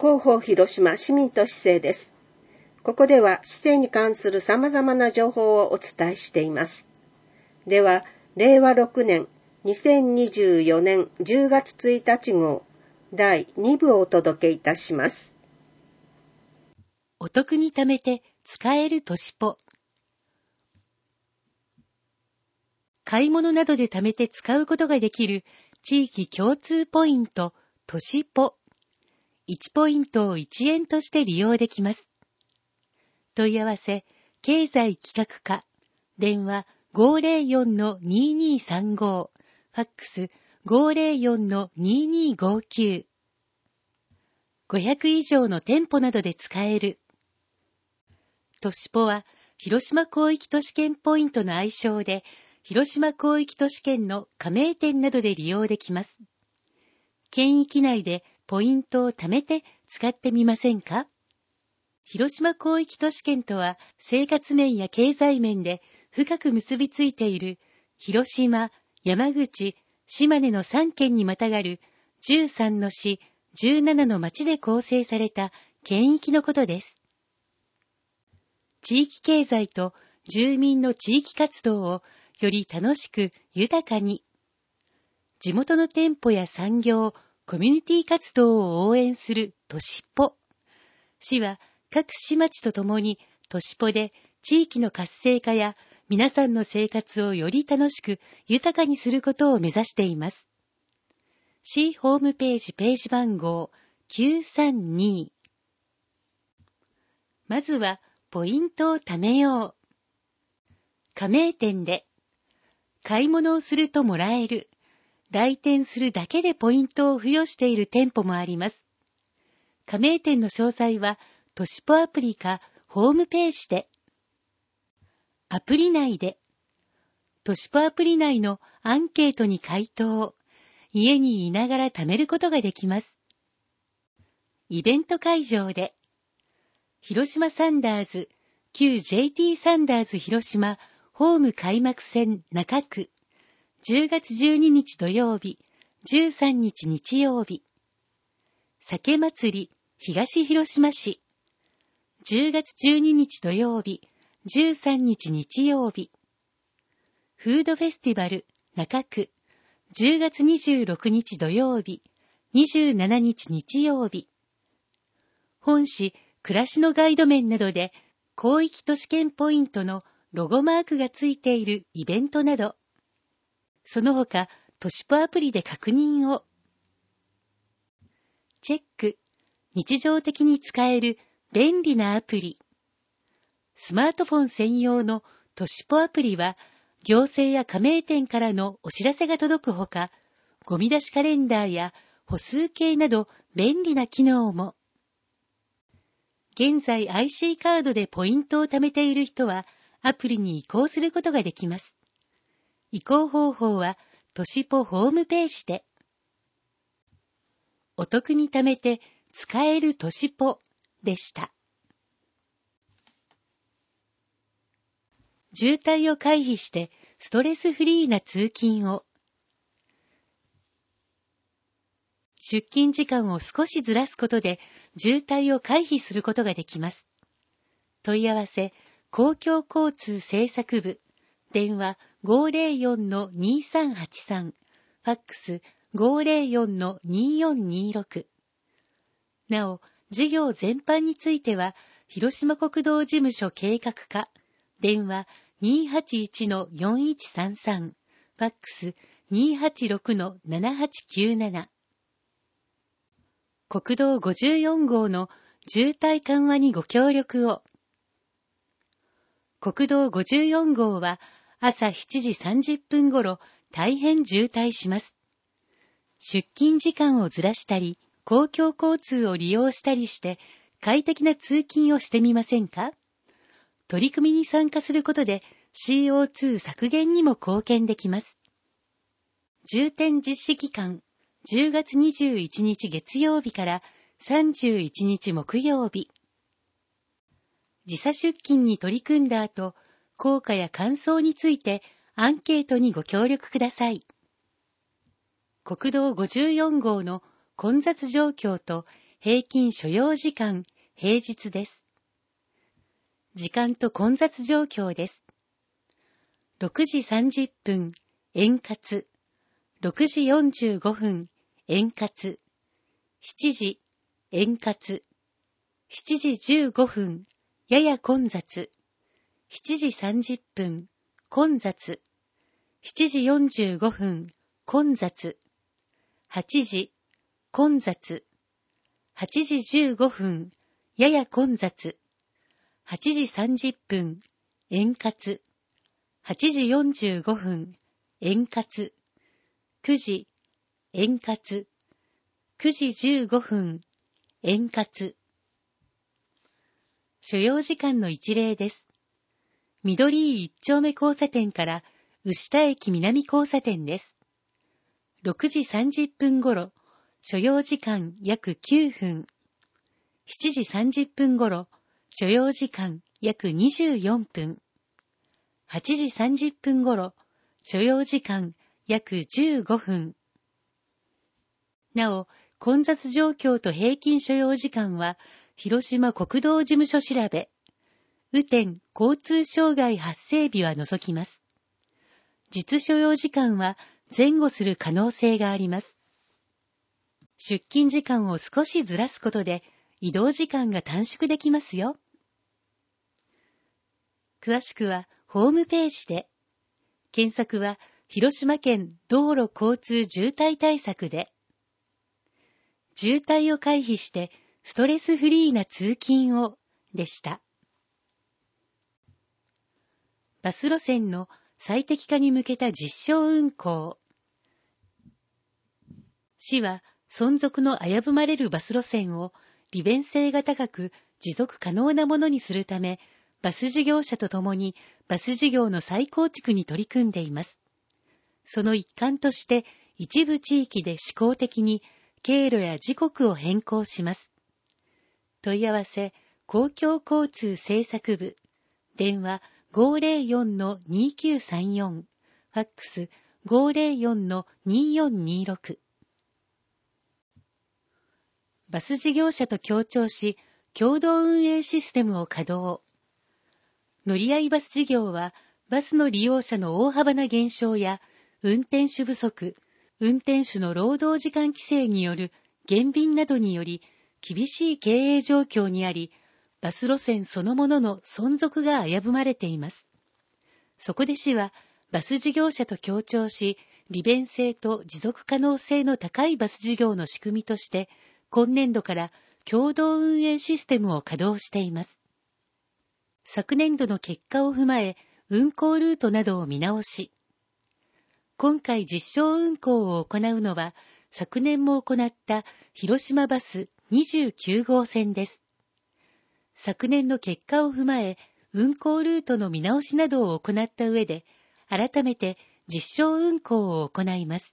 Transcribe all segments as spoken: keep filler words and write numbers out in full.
広報広島市民と市政です。ここでは市政に関する様々な情報をお伝えしています。では、れいわろくねんにせんにじゅうよねんじゅうがつついたち号だいにぶをお届けいたします。 お得に貯めて使える都市ポ。買い物などで貯めて使うことができる地域共通ポイント都市ポ。いちポイントをいちえんとして利用できます。問い合わせ、経済企画課、電話 ごーぜろよんのにーにーさんご、ファックス ごーぜろよんのにーにーごーきゅう。ごひゃくいじょうの店舗などで使える。都市ポは、広島広域都市圏ポイントの愛称で、広島広域都市圏の加盟店などで利用できます。県域内でポイントを貯めて使ってみませんか？広島広域都市圏とは生活面や経済面で深く結びついている広島、山口、島根のさんけんにまたがるじゅうさんの市、じゅうななの町で構成された県域のことです。地域経済と住民の地域活動をより楽しく豊かに、地元の店舗や産業、コミュニティ活動を応援する都市ポ。市は各市町とともに都市ポで地域の活性化や皆さんの生活をより楽しく豊かにすることを目指しています。市ホームページページ番号きゅうさんに。まずはポイントを貯めよう。加盟店で買い物をするともらえる。来店するだけでポイントを付与している店舗もあります。加盟店の詳細は都市ポアプリかホームページで。アプリ内で。都市ポアプリ内のアンケートに回答。家にいながら貯めることができます。イベント会場で。広島サンダーズ、旧 ジェイティー サンダーズ広島ホーム開幕戦中区。じゅうがつじゅうににち土曜日、じゅうさんにち日曜日。酒祭り東広島市。じゅうがつじゅうににち土曜日、じゅうさんにち日曜日。フードフェスティバル中区。じゅうがつにじゅうろくにち土曜日、にじゅうしちにち日曜日。本市暮らしのガイド面などで広域都市圏ポイントのロゴマークがついているイベントなど。その他、都市ポアプリで確認を。チェック。日常的に使える便利なアプリ。スマートフォン専用の都市ポアプリは、行政や加盟店からのお知らせが届くほか、ゴミ出しカレンダーや歩数計など便利な機能も。現在 アイシー カードでポイントを貯めている人は、アプリに移行することができます。移行方法は、都市ポホームページで。お得に貯めて使える都市ポでした。渋滞を回避してストレスフリーな通勤を。出勤時間を少しずらすことで渋滞を回避することができます。問い合わせ、公共交通政策部、電話 ごーぜろよんのにーさんはちさん、ファックス ごーぜろよんのにーよんにーろく。なお、事業全般については、広島国道事務所計画課、電話 にーはちいちのよんいちさんさん、ファックス にーはちろくのななはちきゅうなな。国道ごじゅうよん号の渋滞緩和にご協力を。国道ごじゅうよん号は朝しちじさんじゅっぷん頃大変渋滞します。出勤時間をずらしたり、公共交通を利用したりして快適な通勤をしてみませんか？取り組みに参加することで シーオーツー 削減にも貢献できます。重点実施期間、じゅうがつにじゅういちにち月曜日からさんじゅういちにち木曜日。時差出勤に取り組んだ後、効果や感想についてアンケートにご協力ください。国道ごじゅうよん号の混雑状況と平均所要時間、平日です。時間と混雑状況です。ろくじさんじゅっぷん、円滑。ろくじよんじゅうごふん、円滑。しちじ、円滑。しちじじゅうごふん、やや混雑。しちじさんじゅっぷん、混雑。しちじよんじゅうごふん、混雑。はちじ、混雑。はちじじゅうごふん、やや混雑。はちじさんじゅっぷん、円滑。はちじよんじゅうごふん、円滑。くじ、円滑。くじじゅうごふん、円滑。所要時間の一例です。緑井一丁目交差点から牛田駅南交差点です。ろくじさんじゅっぷん頃、所要時間約きゅうふん。しちじさんじゅっぷん頃、所要時間約にじゅうよんぷん。はちじさんじゅっぷん頃、所要時間約じゅうごふん。なお、混雑状況と平均所要時間は、広島国道事務所調べ、雨天交通障害発生日は除きます。実所要時間は前後する可能性があります。出勤時間を少しずらすことで移動時間が短縮できますよ。詳しくはホームページで、検索は広島県道路交通渋滞対策で、渋滞を回避してストレスフリーな通勤をでした。バス路線の最適化に向けた実証運行。市は存続の危ぶまれるバス路線を利便性が高く持続可能なものにするため、バス事業者とともにバス事業の再構築に取り組んでいます。その一環として一部地域で試行的に経路や時刻を変更します。問い合わせ、公共交通政策部、電話 ごーぜろよんのにきゅうさんよん、ファックス ごーぜろよんのによんにろく。バス事業者と協調し、共同運営システムを稼働。乗り合いバス事業は、バスの利用者の大幅な減少や、運転手不足、運転手の労働時間規制による減便などにより、厳しい経営状況にあり、バス路線そのものの存続が危ぶまれています。そこで市は、バス事業者と協調し、利便性と持続可能性の高いバス事業の仕組みとして、今年度から共同運営システムを稼働しています。昨年度の結果を踏まえ、運行ルートなどを見直し、今回実証運行を行うのは、昨年も行った広島バスにじゅうきゅうごうせんです。昨年の結果を踏まえ、運行ルートの見直しなどを行った上で、改めて実証運行を行います。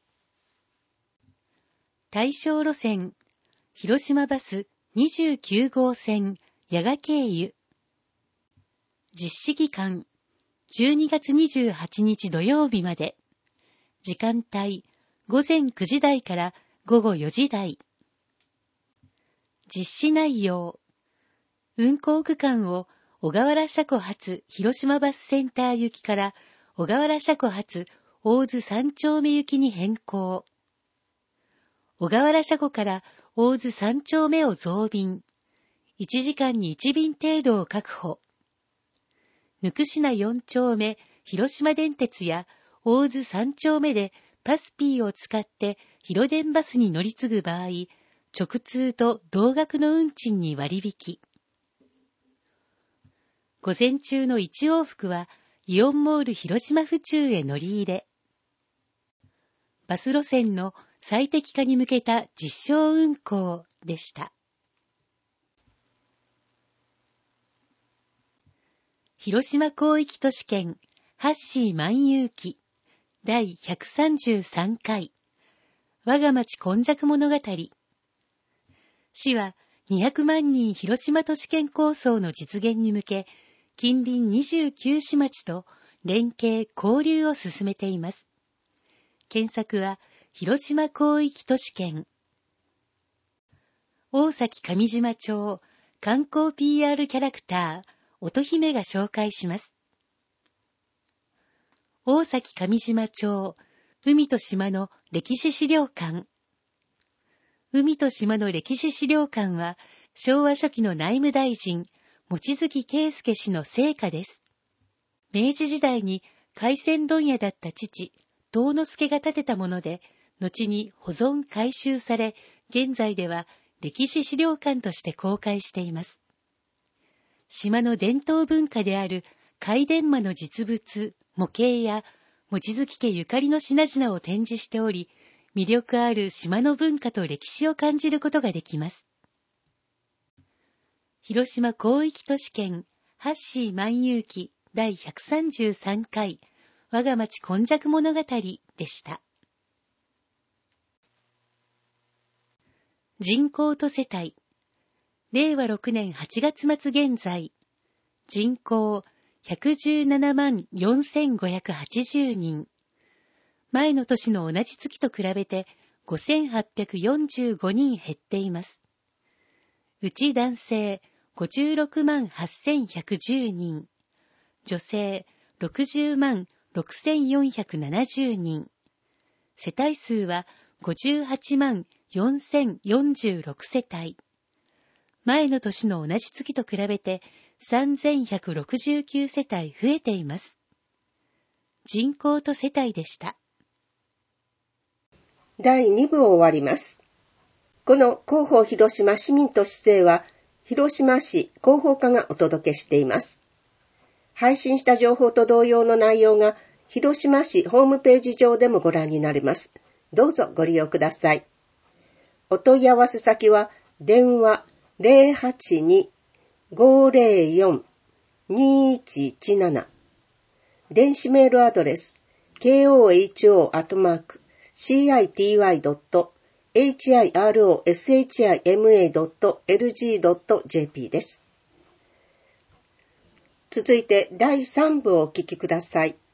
対象路線、広島バスにじゅうきゅうごうせん、矢賀経由。実施期間、じゅうにがつにじゅうはちにち土曜日まで。時間帯、ごぜんくじ台からごごよじ台。実施内容、運行区間を小河原車庫発広島バスセンター行きから小河原車庫発大津三丁目行きに変更。小河原車庫から大津三丁目を増便。いちじかんにいち便程度を確保。ぬくしなよん丁目広島電鉄や大津三丁目でパスピーを使って広電バスに乗り継ぐ場合、直通と同額の運賃に割引。午前中のいち往復はイオンモール広島府中へ乗り入れ。バス路線の最適化に向けた実証運行でした。広島広域都市圏ハッシー万有記だいひゃくさんじゅうさんかい我が町今昔物語。市はにひゃくまんにん広島都市圏構想の実現に向け、近隣にじゅうきゅう市町と連携交流を進めています。検索は広島広域都市圏。 大崎上島町観光 ピーアール キャラクター、乙姫が紹介します。大崎上島町海と島の歴史資料館。海と島の歴史資料館は、昭和初期の内務大臣、望月圭介氏の生家です。明治時代に海鮮問屋だった父、東之助が建てたもので、後に保存改修され、現在では歴史資料館として公開しています。島の伝統文化である貝伝馬の実物、模型や、望月家ゆかりの品々を展示しており、魅力ある島の文化と歴史を感じることができます。広島広域都市圏ハッシー万有記第ひゃくさんじゅうさんかい我が町今昔物語でした。人口と世帯。れいわろくねんはちがつ末現在、人口ひゃくじゅうななまんよんせんごひゃくはちじゅうにん。前の年の同じ月と比べてごせんはっぴゃくよんじゅうごにん減っています。うち男性ごじゅうろくまんはっせんひゃくじゅうにん、女性ろくじゅうまんろくせんよんひゃくななじゅうにん、世帯数はごじゅうはちまんよんせんよんじゅうろく世帯。前の年の同じ月と比べてさんぜんひゃくろくじゅうきゅう世帯増えています。人口と世帯でした。 だいに部を終わります。この広報広島市民と市政は、広島市広報課がお届けしています。配信した情報と同様の内容が、広島市ホームページ上でもご覧になれます。どうぞご利用ください。お問い合わせ先は、電話 ゼロはちに ごゼロよん にいちいちなな、電子メールアドレス ケーオーエイチオー アットマーク シーアイティーワイ ドット エイチアイアールオーエスエイチアイエムエー ドット エルジー ドット ジェーピー です。続いてだいさん部をお聞きください。